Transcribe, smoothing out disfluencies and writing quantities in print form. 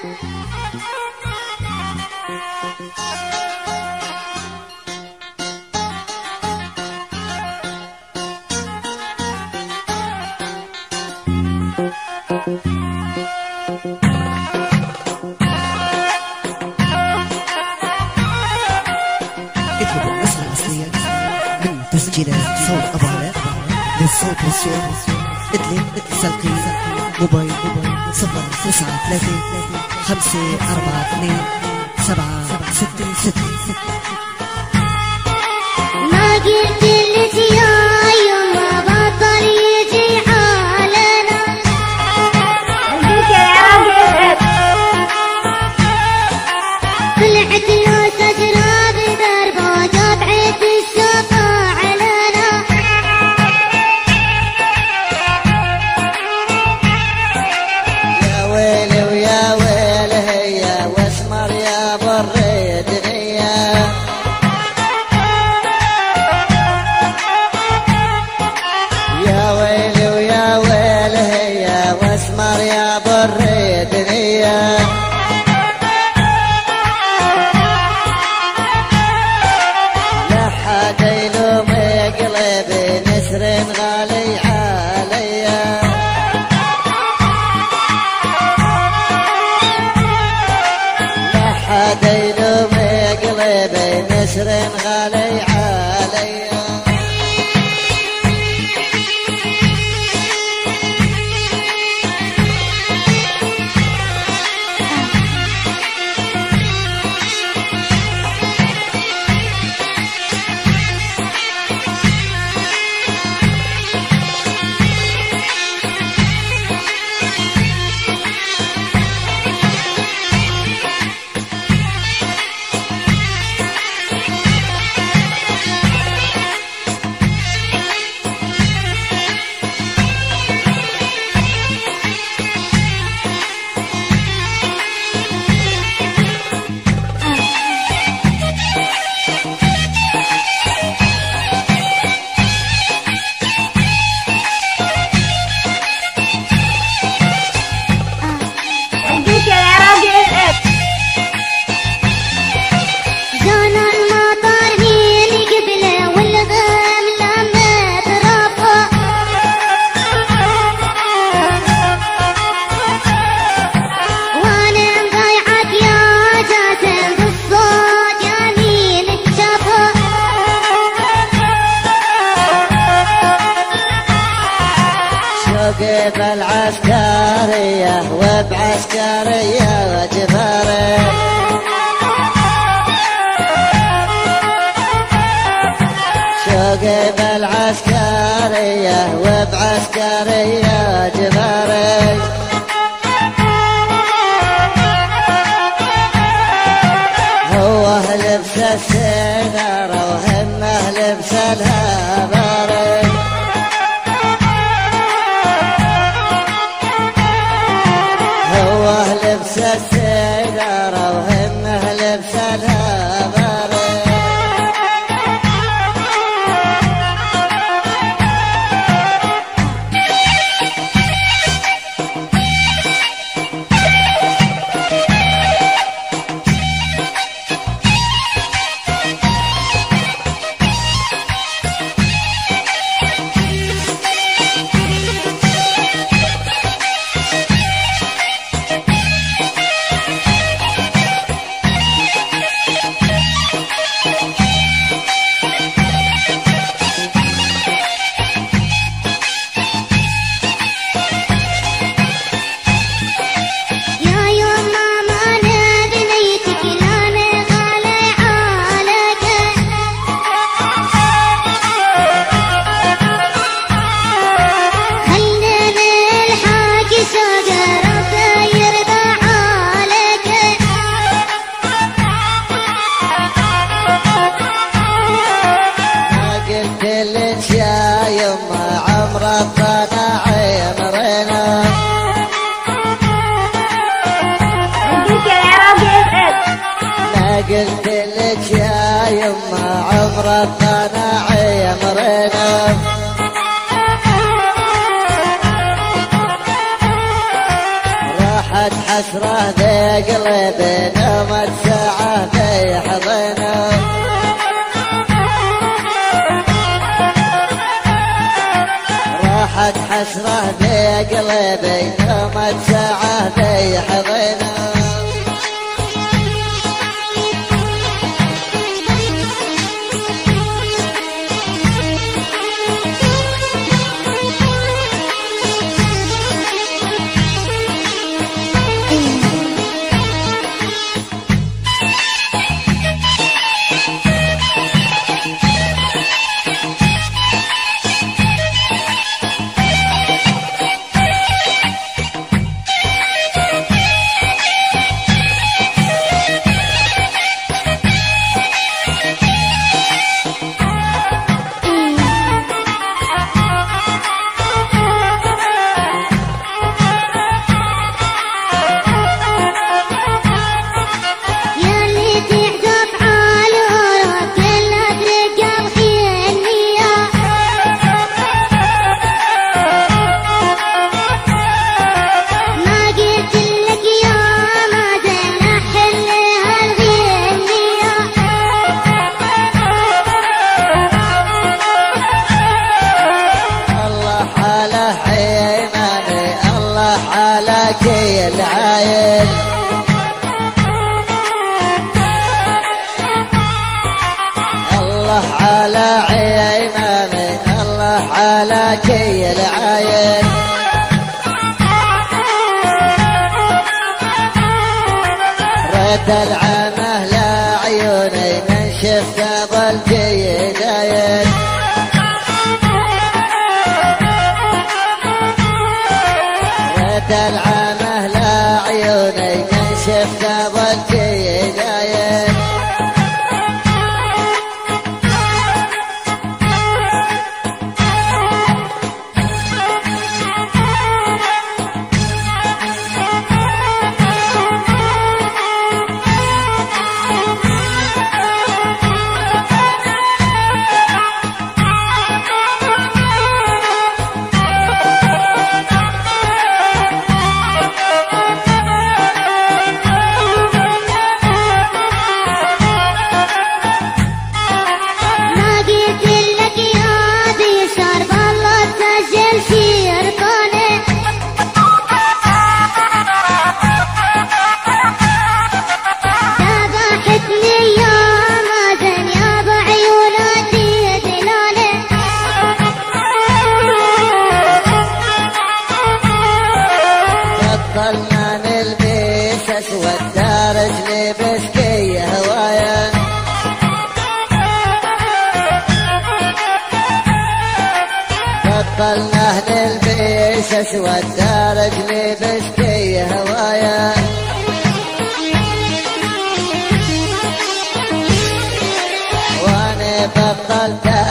اطلب النسخة الأصلية من تسجيلات صوت أبو علاء للصوت والصور. اتصل موبايل 093 542 766. ما قلت لك يا يما بطل يجي حالنا، طلعت له شجرة بدربه قطعت الشوطة علينا. يا ويلي ويا ويلي هي واسمر يا بريد غيا، يا ويلي ويا ويلي هي واسمر يا بريد غيا. لا حد يلوم قلبي نسر غالي عليا، لا حد يلوم قلبي نسر غالي عليا. زان المطر مين قبله والغيم لما تربه، وانا مضيعك يا جاسم بالصوت يا مين اكتفه. شوقي بالعسكرية وبعسكرية وجفاري، شوقي بالعسكرية وبعسكرية جفاري. هو لبس السيارة وهمه لبس الهباري، هو لبس السيارة وهمه لبس الهباري. يا يما ما ناديتك لانا غالي عليك، خلينا الحق شجرة يرضى عليك. ما قلت لك يا يما عمر الطلع عمرنا، ما قلت لك يا يما عمر الطلع عمرنا. راح راحت حسرة بقلبنا ما تسعه بيحضنه راحت حسرة بقلبنا ما تسعه بيحضنه كي العاين الله على عيناني الله على كي العاين رد العمه لعيوني من شفت ظل جي داين العمه لعيوني من شفت ظلتي داين بطلنا نلبس اسود دارج لبس كي هوايا بطلنا نلبس اسود دارج لبس كي هوايا وانا بطلت